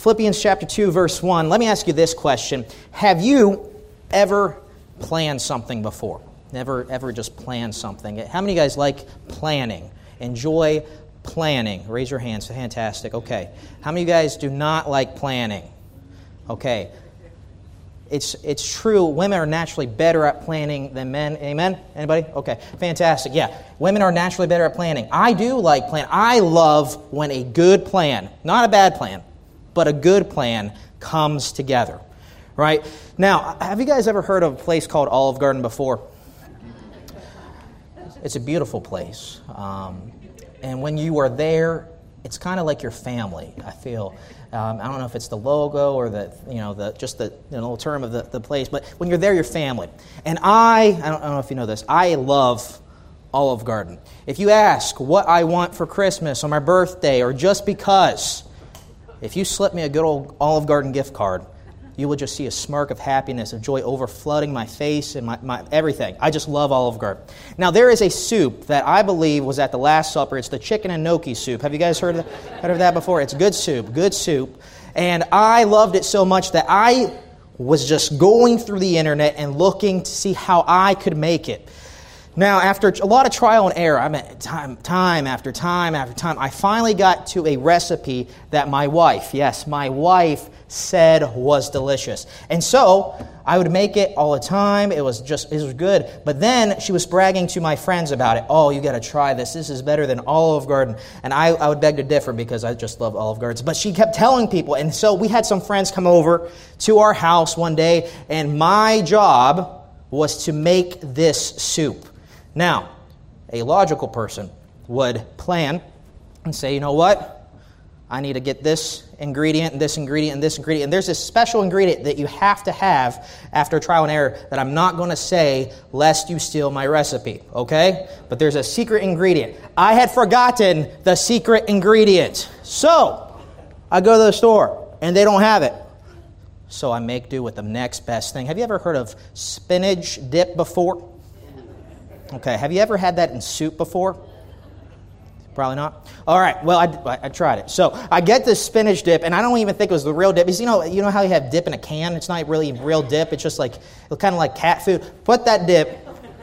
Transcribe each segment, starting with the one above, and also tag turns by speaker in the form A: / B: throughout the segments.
A: Philippians chapter 2, verse 1. Let me ask you this question. Have you ever planned something before? Ever just planned something? How many of you guys like planning? Enjoy planning? Raise your hands. Fantastic. Okay. How many of you guys do not like planning? Okay. It's true, women are naturally better at planning than men. Amen? Anybody? Okay, fantastic. Yeah, women are naturally better at planning. I do like planning. I love when a good plan, not a bad plan, but a good plan comes together, right? Now, have you guys ever heard of a place called Olive Garden before? It's a beautiful place. And when you are there, it's kind of like your family, I feel. I don't know if it's the logo or the little term of the place, but when you're there, you're family. And I don't know if you know this, I love Olive Garden. If you ask what I want for Christmas or my birthday or just because, if you slip me a good old Olive Garden gift card, you will just see a smirk of happiness, of joy overflooding my face and my everything. I just love Olive Garden. Now, there is a soup that I believe was at the Last Supper. It's the chicken and gnocchi soup. Have you guys heard of that before? It's good soup. And I loved it so much that I was just going through the internet and looking to see how I could make it. Now, after a lot of trial and error, time after time, I finally got to a recipe that my wife said was delicious. And so, I would make it all the time. It was good. But then, she was bragging to my friends about it. Oh, you got to try this. This is better than Olive Garden. And I would beg to differ because I just love Olive Gardens. But she kept telling people. And so, we had some friends come over to our house one day. And my job was to make this soup. Now, a logical person would plan and say, you know what? I need to get this ingredient and this ingredient and this ingredient. And there's this special ingredient that you have to have after trial and error that I'm not going to say lest you steal my recipe, okay? But there's a secret ingredient. I had forgotten the secret ingredient. So, I go to the store and they don't have it. So I make do with the next best thing. Have you ever heard of spinach dip before? Okay, have you ever had that in soup before? Probably not. All right, well, I tried it. So I get this spinach dip, and I don't even think it was the real dip. Because you know how you have dip in a can? It's not really real dip. It's just like, kind of like cat food. Put that dip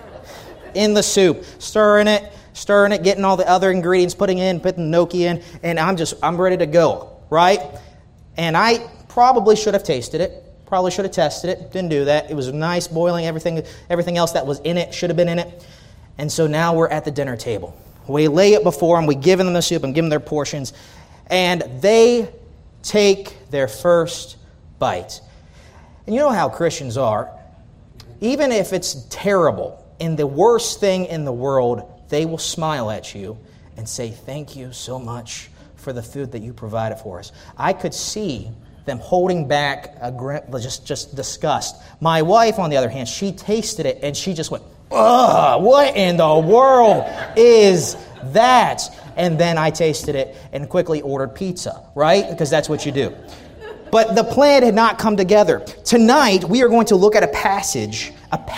A: in the soup, stirring it, getting all the other ingredients, putting the gnocchi in, and I'm ready to go, right? And I probably should have tasted it. Probably should have tested it. Didn't do that. It was nice, boiling. Everything else that was in it should have been in it. And so now we're at the dinner table. We lay it before them. We give them the soup and give them their portions. And they take their first bite. And you know how Christians are. Even if it's terrible and the worst thing in the world, they will smile at you and say, thank you so much for the food that you provided for us. I could see them holding back just disgust. My wife, on the other hand, she tasted it and she just went, ugh, what in the world is that? And then I tasted it and quickly ordered pizza, right? Because that's what you do. But the plan had not come together. Tonight, we are going to look at a passage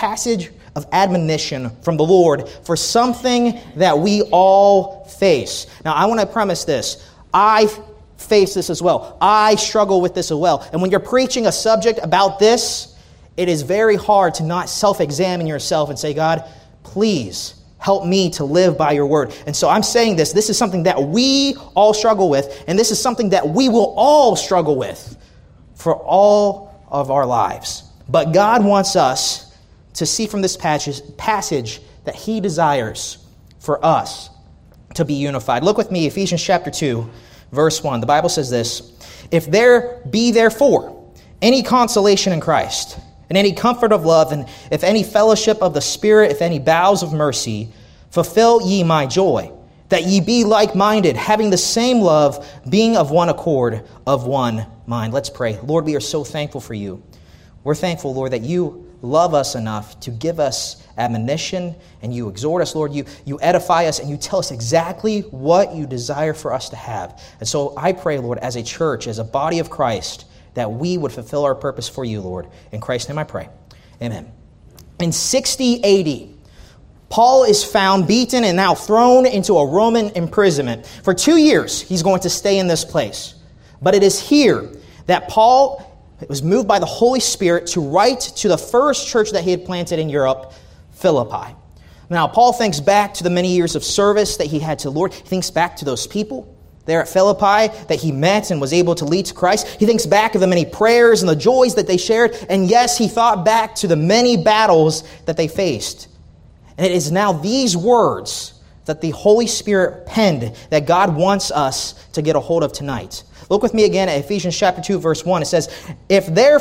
A: of admonition from the Lord for something that we all face. Now, I want to premise this. I face this as well. I struggle with this as well. And when you're preaching a subject about this, it is very hard to not self-examine yourself and say, God, please help me to live by your word. And so I'm saying this. This is something that we all struggle with, and this is something that we will all struggle with for all of our lives. But God wants us to see from this passage that He desires for us to be unified. Look with me, Ephesians chapter 2, verse 1. The Bible says this, if there be therefore any consolation in Christ, and any comfort of love, and if any fellowship of the Spirit, if any bowels of mercy, fulfill ye my joy, that ye be like-minded, having the same love, being of one accord, of one mind. Let's pray. Lord, we are so thankful for you. We're thankful, Lord, that you love us enough to give us admonition, and you exhort us, Lord. You edify us, and you tell us exactly what you desire for us to have. And so I pray, Lord, as a church, as a body of Christ, that we would fulfill our purpose for you, Lord. In Christ's name I pray. Amen. In 60 AD, Paul is found beaten and now thrown into a Roman imprisonment. For 2 years, he's going to stay in this place. But it is here that Paul was moved by the Holy Spirit to write to the first church that he had planted in Europe, Philippi. Now, Paul thinks back to the many years of service that he had to the Lord. He thinks back to those people there at Philippi that he met and was able to lead to Christ. He thinks back of the many prayers and the joys that they shared. And yes, he thought back to the many battles that they faced. And it is now these words that the Holy Spirit penned that God wants us to get a hold of tonight. Look with me again at Ephesians chapter 2, verse 1. It says, If there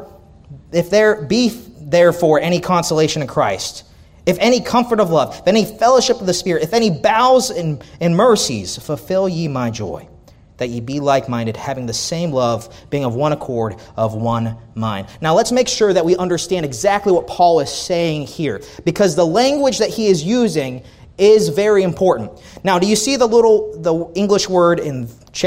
A: be therefore any consolation in Christ, if any comfort of love, if any fellowship of the Spirit, if any bowels and mercies, fulfill ye my joy, that ye be like-minded, having the same love, being of one accord, of one mind. Now let's make sure that we understand exactly what Paul is saying here, because the language that he is using is very important. Now, do you see the English word in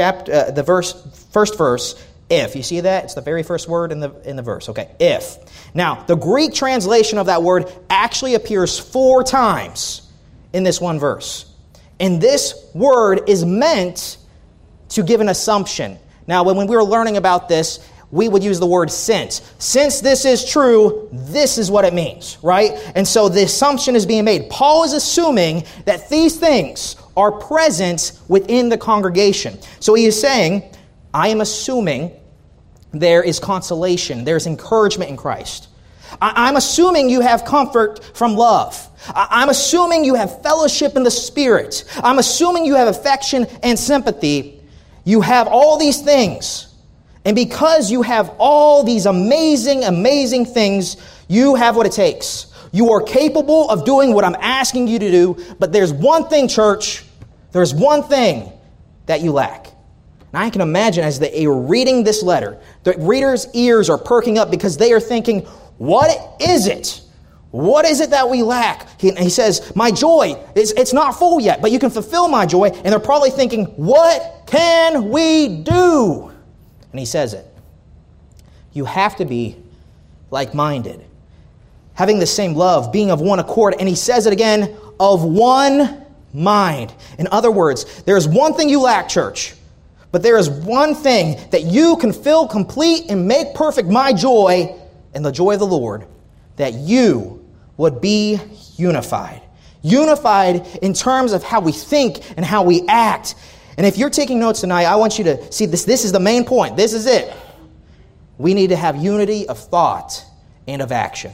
A: first verse? If. You see that? It's the very first word in the verse. Okay, if. Now, the Greek translation of that word actually appears 4 times in this one verse. And this word is meant to give an assumption. Now, when we were learning about this, we would use the word since. Since this is true, this is what it means, right? And so the assumption is being made. Paul is assuming that these things are present within the congregation. So he is saying, I am assuming there is consolation, there's encouragement in Christ. I'm assuming you have comfort from love. I'm assuming you have fellowship in the Spirit. I'm assuming you have affection and sympathy. You have all these things. And because you have all these amazing, amazing things, you have what it takes. You are capable of doing what I'm asking you to do, but there's one thing, church, there's one thing that you lack. And I can imagine as they are reading this letter, the reader's ears are perking up because they are thinking, what is it? What is it that we lack? He says, my joy, it's not full yet, but you can fulfill my joy. And they're probably thinking, what can we do? And he says it. You have to be like-minded, having the same love, being of one accord. And he says it again, of one mind. In other words, there's one thing you lack, church. But there is one thing that you can fill complete and make perfect my joy and the joy of the Lord, that you would be unified. Unified in terms of how we think and how we act. And if you're taking notes tonight, I want you to see this. This is the main point. This is it. We need to have unity of thought and of action.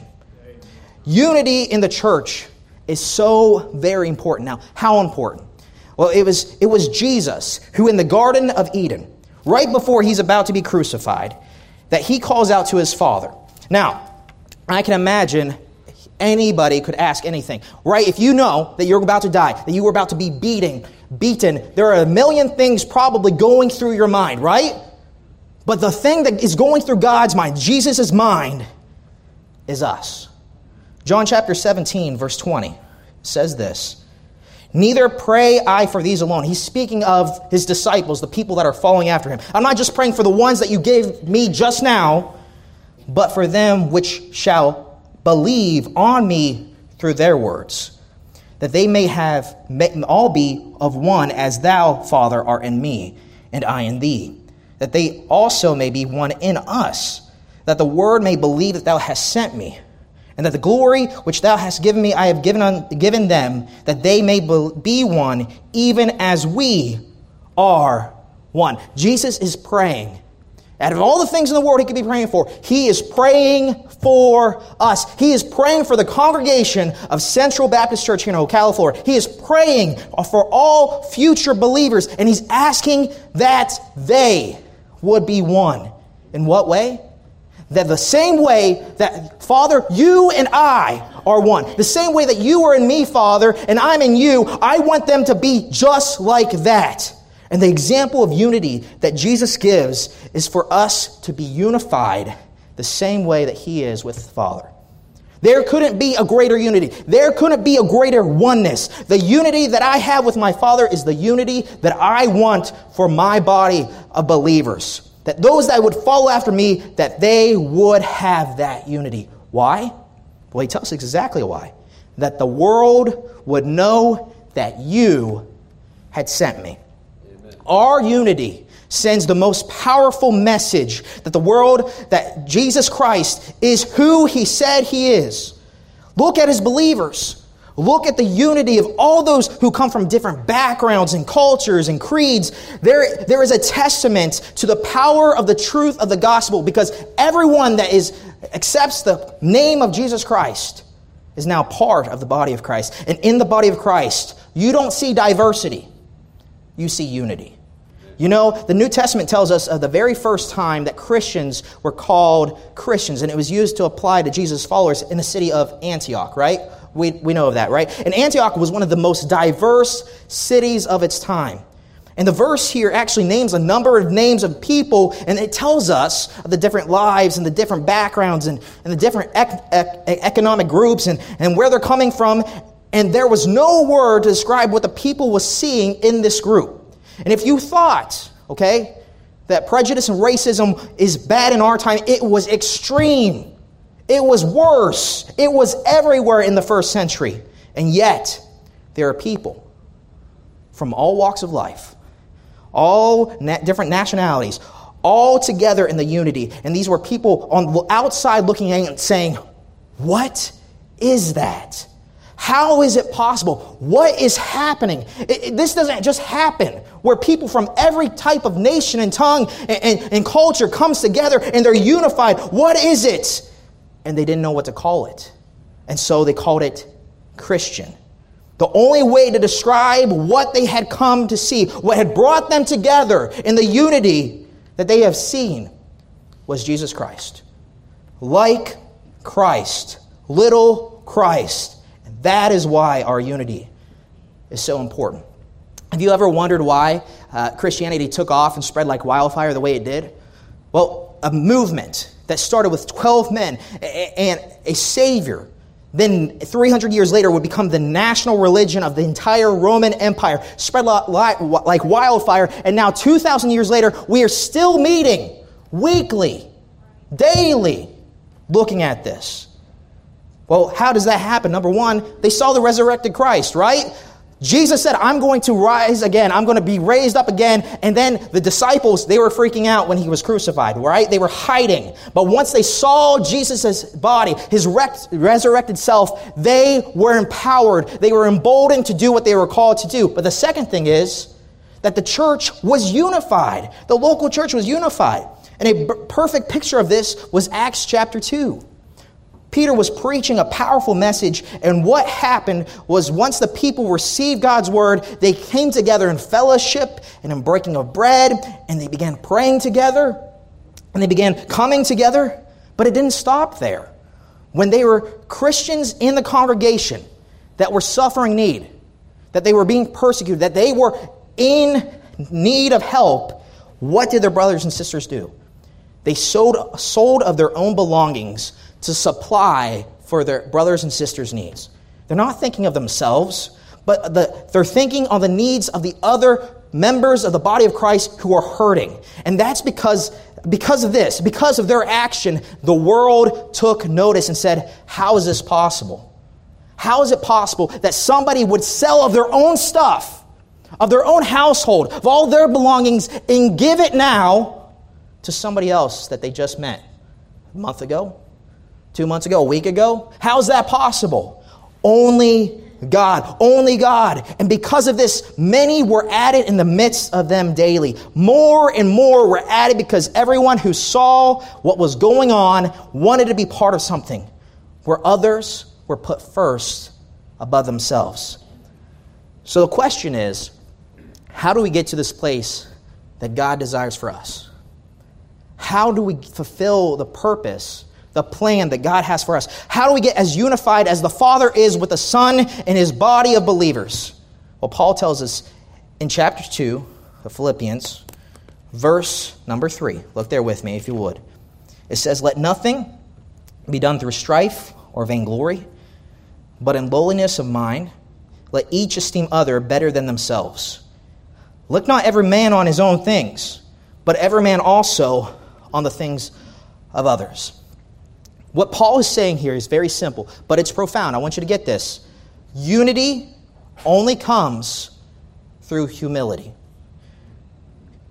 A: Unity in the church is so very important. Now, how important? Well, it was Jesus who in the Garden of Eden, right before he's about to be crucified, that he calls out to his Father. Now, I can imagine anybody could ask anything, right? If you know that you're about to die, that you were about to be beaten, there are a million things probably going through your mind, right? But the thing that is going through God's mind, Jesus' mind, is us. John chapter 17, verse 20 says this, neither pray I for these alone. He's speaking of his disciples, the people that are following after him. I'm not just praying for the ones that you gave me just now, but for them which shall believe on me through their words, that they may all be of one, as thou, Father, art in me, and I in thee, that they also may be one in us, that the word may believe that thou hast sent me, and that the glory which thou hast given me I have given them, that they may be one, even as we are one. Jesus is praying. Out of all the things in the world he could be praying for, he is praying for us. He is praying for the congregation of Central Baptist Church here in Ocala, Florida. He is praying for all future believers, and he's asking that they would be one. In what way? That the same way that, Father, you and I are one. The same way that you are in me, Father, and I'm in you, I want them to be just like that. And the example of unity that Jesus gives is for us to be unified the same way that he is with the Father. There couldn't be a greater unity. There couldn't be a greater oneness. The unity that I have with my Father is the unity that I want for my body of believers. That those that would follow after me, that they would have that unity. Why? Well, he tells us exactly why. That the world would know that you had sent me. Amen. Our unity sends the most powerful message that the world, that Jesus Christ is who he said he is. Look at his believers. Look at the unity of all those who come from different backgrounds and cultures and creeds. There is a testament to the power of the truth of the gospel, because everyone that accepts the name of Jesus Christ is now part of the body of Christ. And in the body of Christ, you don't see diversity. You see unity. You know, the New Testament tells us of the very first time that Christians were called Christians, and it was used to apply to Jesus' followers in the city of Antioch, right? We know of that, right? And Antioch was one of the most diverse cities of its time. And the verse here actually names a number of names of people, and it tells us of the different lives and the different backgrounds and the different economic groups and where they're coming from. And there was no word to describe what the people was seeing in this group. And if you thought, okay, that prejudice and racism is bad in our time, it was extreme. It was worse. It was everywhere in the first century. And yet, there are people from all walks of life, all different nationalities, all together in the unity. And these were people on the outside looking in and saying, what is that? How is it possible? What is happening? This doesn't just happen where people from every type of nation and tongue and culture comes together and they're unified. What is it? And they didn't know what to call it. And so they called it Christian. The only way to describe what they had come to see, what had brought them together in the unity that they have seen, was Jesus Christ. Like Christ, little Christ. And that is why our unity is so important. Have you ever wondered why Christianity took off and spread like wildfire the way it did? Well, a movement that started with 12 men and a Savior, then 300 years later would become the national religion of the entire Roman Empire, spread like wildfire, and now 2,000 years later, we are still meeting weekly, daily, looking at this. Well, how does that happen? Number one, they saw the resurrected Christ, right? Jesus said, I'm going to rise again. I'm going to be raised up again. And then the disciples, they were freaking out when he was crucified, right? They were hiding. But once they saw Jesus' body, his resurrected self, they were empowered. They were emboldened to do what they were called to do. But the second thing is that the church was unified. The local church was unified. And a perfect picture of this was Acts chapter 2. Peter was preaching a powerful message, and what happened was once the people received God's word, they came together in fellowship and in breaking of bread, and they began praying together, and they began coming together, but it didn't stop there. When they were Christians in the congregation that were suffering need, that they were being persecuted, that they were in need of help, what did their brothers and sisters do? They sold of their own belongings to supply for their brothers and sisters' needs. They're not thinking of themselves, but they're thinking on the needs of the other members of the body of Christ who are hurting. And that's because of this, because of their action, the world took notice and said, how is this possible? How is it possible that somebody would sell of their own stuff, of their own household, of all their belongings, and give it now to somebody else that they just met a month ago, 2 months ago, a week ago? How is that possible? Only God. Only God. And because of this, many were added in the midst of them daily. More and more were added because everyone who saw what was going on wanted to be part of something, where others were put first above themselves. So the question is, how do we get to this place that God desires for us? How do we fulfill the purpose, the plan that God has for us? How do we get as unified as the Father is with the Son and his body of believers? Well, Paul tells us in chapter 2 of Philippians, verse number 3. Look there with me if you would. It says, let nothing be done through strife or vainglory, but in lowliness of mind, let each esteem other better than themselves. Look not every man on his own things, but every man also on the things of others. What Paul is saying here is very simple, but it's profound. I want you to get this. Unity only comes through humility.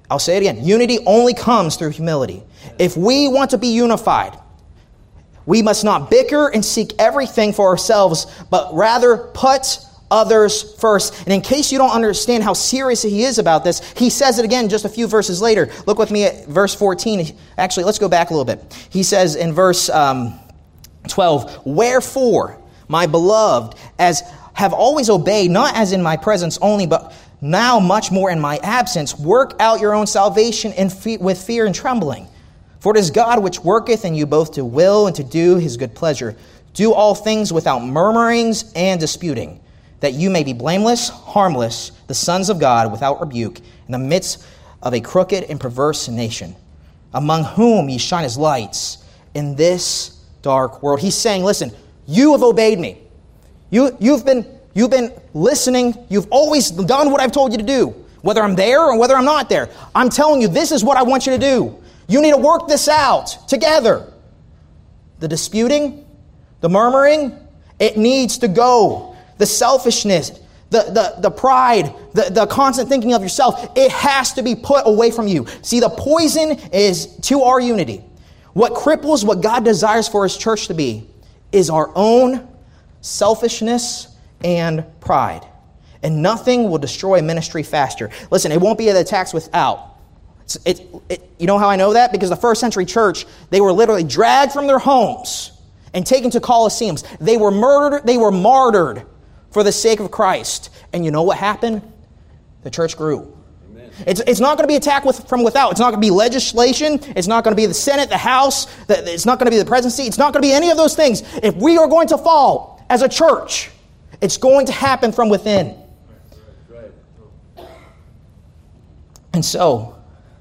A: I'll say it again. Unity only comes through humility. If we want to be unified, we must not bicker and seek everything for ourselves, but rather put others first. And in case you don't understand how serious he is about this, he says it again just a few verses later. Look with me at verse 14. Actually, let's go back a little bit. He says in verse 12, "Wherefore, my beloved, as have always obeyed, not as in my presence only, but now much more in my absence, work out your own salvation with fear and trembling. For it is God which worketh in you both to will and to do his good pleasure. Do all things without murmurings and disputing, that you may be blameless, harmless, the sons of God, without rebuke, in the midst of a crooked and perverse nation, among whom ye shine as lights in this dark world." He's saying, listen, you have obeyed me. You've been listening. You've always done what I've told you to do, whether I'm there or whether I'm not there. I'm telling you, this is what I want you to do. You need to work this out together. The disputing, the murmuring, it needs to go. The selfishness, the pride, the constant thinking of yourself, it has to be put away from you. See, the poison is to our unity. What cripples what God desires for his church to be is our own selfishness and pride. And nothing will destroy ministry faster. Listen, it won't be the attacks without. You know how I know that? Because the first century church, they were literally dragged from their homes and taken to colosseums. They were murdered. They were martyred for the sake of Christ. And you know what happened? The church grew. Amen. It's not going to be attacked from without. It's not going to be legislation. It's not going to be the Senate, the House. It's not going to be the presidency. It's not going to be any of those things. If we are going to fall as a church, it's going to happen from within. Right. And so,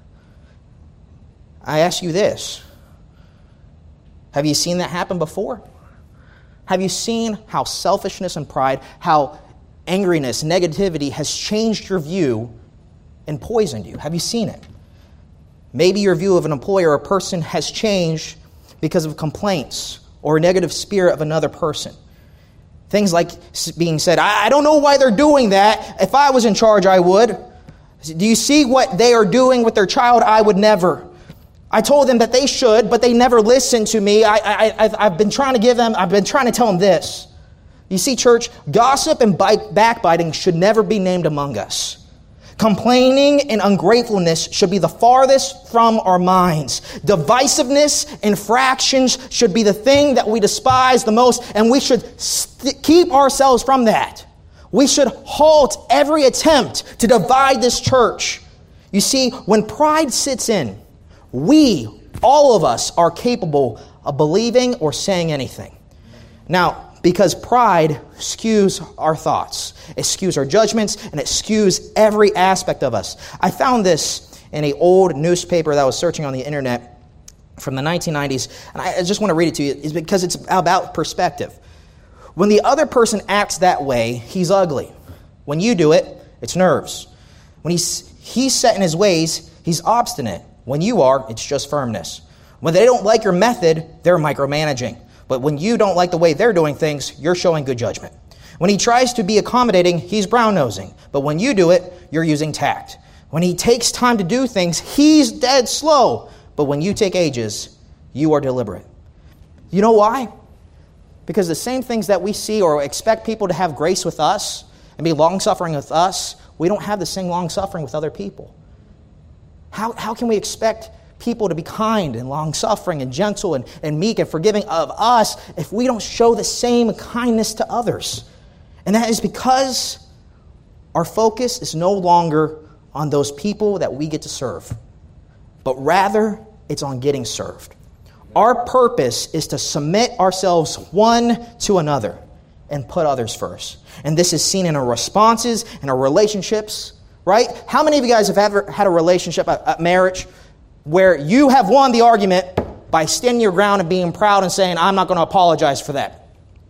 A: I ask you this. Have you seen that happen before? Have you seen how selfishness and pride, how angriness, negativity has changed your view and poisoned you? Have you seen it? Maybe your view of an employee or a person has changed because of complaints or a negative spirit of another person. Things like being said, I don't know why they're doing that. If I was in charge, I would. Do you see what they are doing with their child? I would never. I told them that they should, but they never listened to me. I've been trying to tell them this. You see, church, gossip and backbiting should never be named among us. Complaining and ungratefulness should be the farthest from our minds. Divisiveness and fractions should be the thing that we despise the most, and we should keep ourselves from that. We should halt every attempt to divide this church. You see, when pride sits in, all of us, are capable of believing or saying anything. Now, because pride skews our thoughts, it skews our judgments, and it skews every aspect of us. I found this in an old newspaper that I was searching on the internet from the 1990s, and I just want to read it to you. It's because it's about perspective. When the other person acts that way, he's ugly. When you do it, it's nerves. When he's set in his ways, he's obstinate. When you are, it's just firmness. When they don't like your method, they're micromanaging. But when you don't like the way they're doing things, you're showing good judgment. When he tries to be accommodating, he's brown-nosing. But when you do it, you're using tact. When he takes time to do things, he's dead slow. But when you take ages, you are deliberate. You know why? Because the same things that we see or expect people to have grace with us and be long-suffering with us, we don't have the same long-suffering with other people. How can we expect people to be kind and long-suffering and gentle and meek and forgiving of us if we don't show the same kindness to others? And that is because our focus is no longer on those people that we get to serve, but rather it's on getting served. Our purpose is to submit ourselves one to another and put others first. And this is seen in our responses, in our relationships, right? How many of you guys have ever had a relationship, a marriage, where you have won the argument by standing your ground and being proud and saying, I'm not going to apologize for that?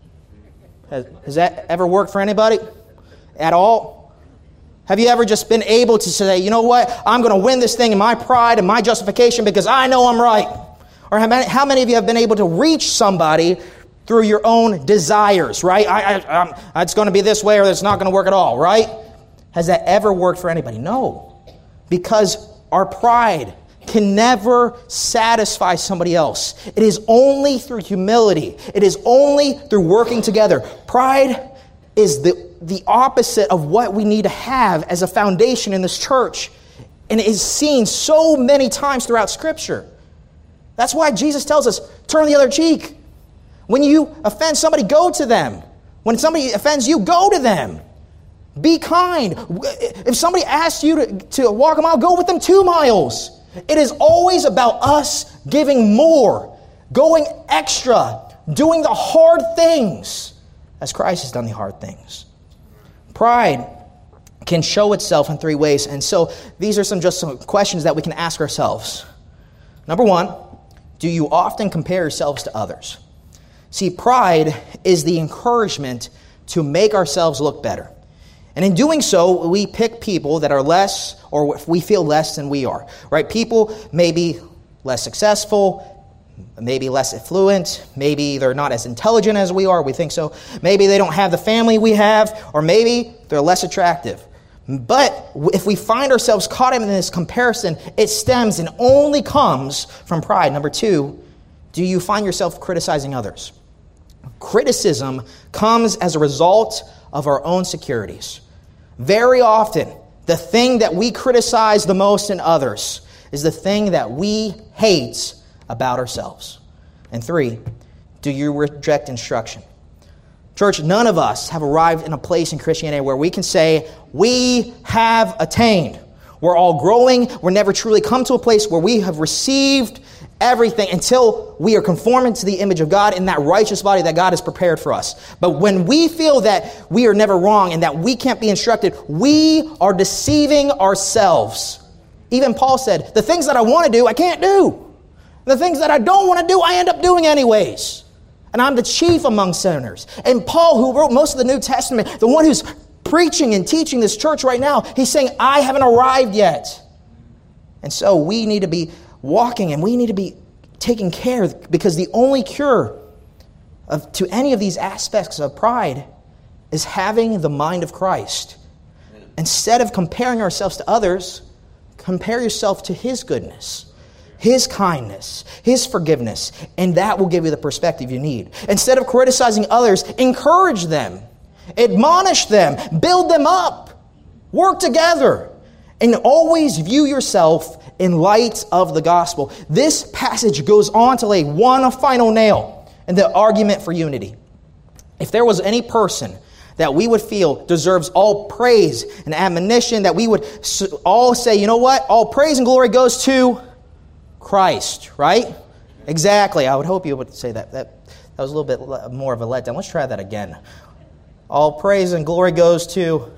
A: Has that ever worked for anybody at all? Have you ever just been able to say, you know what, I'm going to win this thing in my pride and my justification because I know I'm right? Or how many of you have been able to reach somebody through your own desires, right? It's going to be this way or it's not going to work at all, right? Has that ever worked for anybody? No. Because Our pride can never satisfy somebody else. It is only through humility. It is only through working together. Pride is the opposite of what we need to have as a foundation in this church. And it is seen so many times throughout Scripture. That's why Jesus tells us, turn the other cheek. When you offend somebody, go to them. When somebody offends you, go to them. Be kind. If somebody asks you to walk a mile, go with them 2 miles. It is always about us giving more, going extra, doing the hard things as Christ has done the hard things. Pride can show itself in 3 ways. And so these are some questions that we can ask ourselves. Number 1, do you often compare yourselves to others? See, pride is the encouragement to make ourselves look better. And in doing so, we pick people that are less, or we feel less than we are, right? People may be less successful, maybe less affluent, maybe they're not as intelligent as we are, we think so. Maybe they don't have the family we have, or maybe they're less attractive. But if we find ourselves caught in this comparison, it stems and only comes from pride. Number 2, do you find yourself criticizing others? Criticism comes as a result of our own insecurities. Very often, the thing that we criticize the most in others is the thing that we hate about ourselves. And 3, do you reject instruction? Church, none of us have arrived in a place in Christianity where we can say, we have attained. We're all growing. We're never truly come to a place where we have received everything until we are conforming to the image of God in that righteous body that God has prepared for us. But when we feel that we are never wrong and that we can't be instructed, we are deceiving ourselves. Even Paul said, the things that I want to do, I can't do. The things that I don't want to do, I end up doing anyways. And I'm the chief among sinners. And Paul, who wrote most of the New Testament, the one who's preaching and teaching this church right now, he's saying, I haven't arrived yet. And so we need to be walking and we need to be taking care, because the only cure to any of these aspects of pride is having the mind of Christ. Instead of comparing ourselves to others, compare yourself to His goodness, His kindness, His forgiveness, and that will give you the perspective you need. Instead of criticizing others, encourage them, admonish them, build them up, work together, and always view yourself in light of the gospel. This passage goes on to lay one final nail in the argument for unity. If there was any person that we would feel deserves all praise and admonition, that we would all say, you know what? All praise and glory goes to Christ, right? Exactly. I would hope you would say that. That was a little bit more of a letdown. Let's try that again. All praise and glory goes to...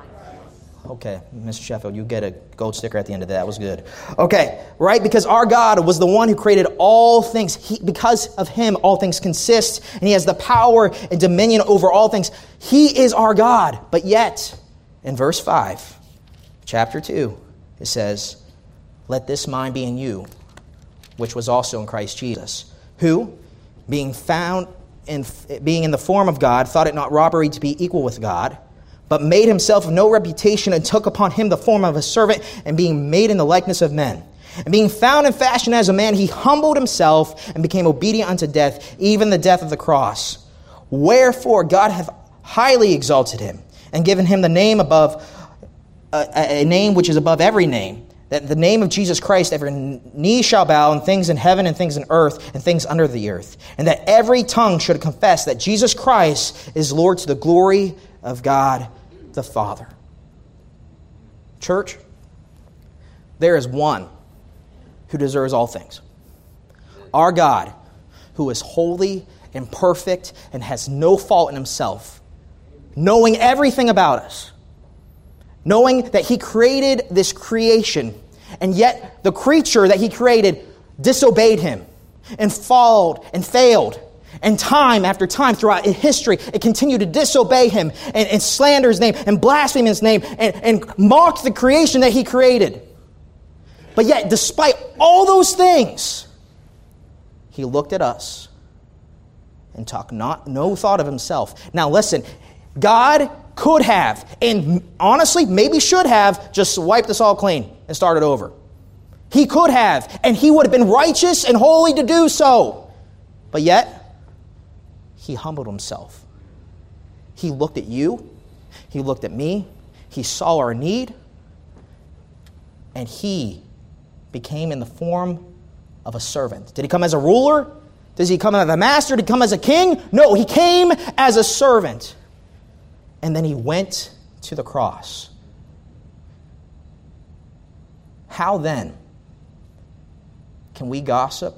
A: Okay, Mr. Sheffield, you get a gold sticker at the end of that. That was good. Okay, right? Because our God was the one who created all things. Because of Him, all things consist, and He has the power and dominion over all things. He is our God. But yet, in verse 5, chapter 2, it says, let this mind be in you, which was also in Christ Jesus, who, being in the form of God, thought it not robbery to be equal with God, but made Himself of no reputation, and took upon Him the form of a servant, and being made in the likeness of men. And being found in fashion as a man, He humbled Himself and became obedient unto death, even the death of the cross. Wherefore God hath highly exalted Him, and given Him the name above, a name which is above every name, that the name of Jesus Christ every knee shall bow, in things in heaven and things in earth and things under the earth, and that every tongue should confess that Jesus Christ is Lord, to the glory of God the Father. Church, there is one who deserves all things. Our God, who is holy and perfect and has no fault in Himself, knowing everything about us, knowing that He created this creation, and yet the creature that He created disobeyed Him and followed and failed. And time after time throughout history, it continued to disobey Him and slander His name and blaspheme His name and mock the creation that He created. But yet, despite all those things, He looked at us and took no thought of Himself. Now listen, God could have, and honestly, maybe should have, just wiped us all clean and started over. He could have, and he would have been righteous and holy to do so. But yet, he humbled himself. He looked at you. He looked at me. He saw our need. And he became in the form of a servant. Did he come as a ruler? Does he come as a master? Did he come as a king? No, he came as a servant. And then he went to the cross. How then can we gossip,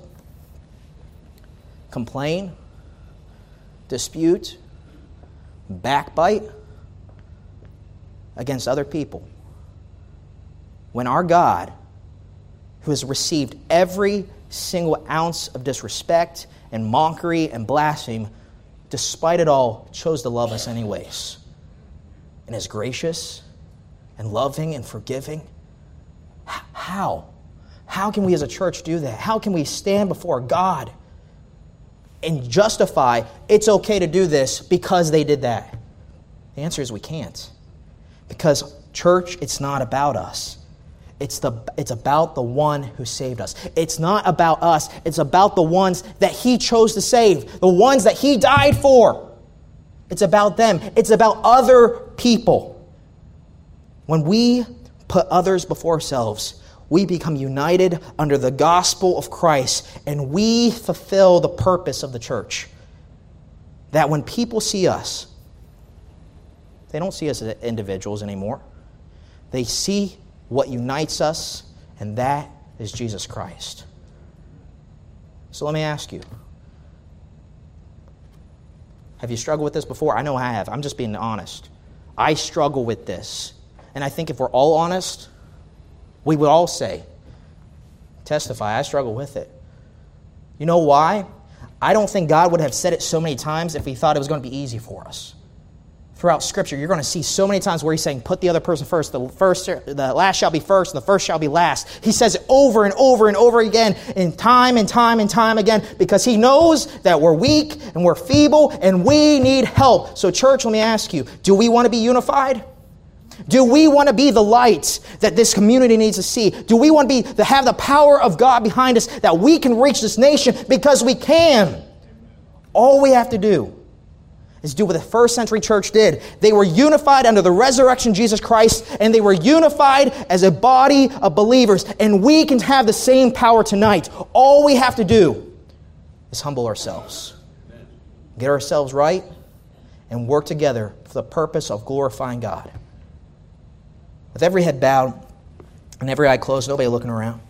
A: complain, dispute, backbite against other people when our God, who has received every single ounce of disrespect and mockery and blasphemy, despite it all, chose to love us anyways, and is gracious and loving and forgiving? How? How can we as a church do that? How can we stand before God and justify it's okay to do this because they did that? The answer is we can't. Because, church, it's not about us. It's about the one who saved us. It's not about us. It's about the ones that he chose to save, the ones that he died for. It's about them. It's about other people. When we put others before ourselves, we become united under the gospel of Christ, and we fulfill the purpose of the church. That when people see us, they don't see us as individuals anymore. They see what unites us, and that is Jesus Christ. So let me ask you, have you struggled with this before? I know I have. I'm just being honest. I struggle with this. And I think if we're all honest, we would all say, testify, I struggle with it. You know why? I don't think God would have said it so many times if he thought it was going to be easy for us. Throughout Scripture, you're going to see so many times where he's saying, put the other person first. The last shall be first, and the first shall be last. He says it over and over and over again, and time again, because he knows that we're weak and we're feeble and we need help. So church, let me ask you, do we want to be unified? Do we want to be the light that this community needs to see? Do we want to have the power of God behind us that we can reach this nation? Because we can. All we have to do is do what the first century church did. They were unified under the resurrection of Jesus Christ, and they were unified as a body of believers. And we can have the same power tonight. All we have to do is humble ourselves, get ourselves right, and work together for the purpose of glorifying God. With every head bowed and every eye closed, nobody looking around,